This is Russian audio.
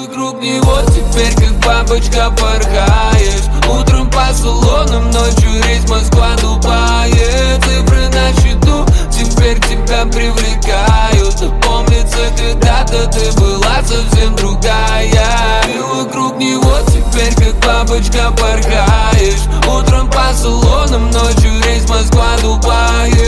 вокруг него, теперь как бабочка порхаешь. Утром по салонам, ночью рейс Москва-Дубай. Цифры на счету теперь тебя привлекают. Помнится, когда-то ты была совсем другая. Ты вокруг него, теперь как бабочка порхаешь. Утром по салонам, ночью рейс Москва-Дубай.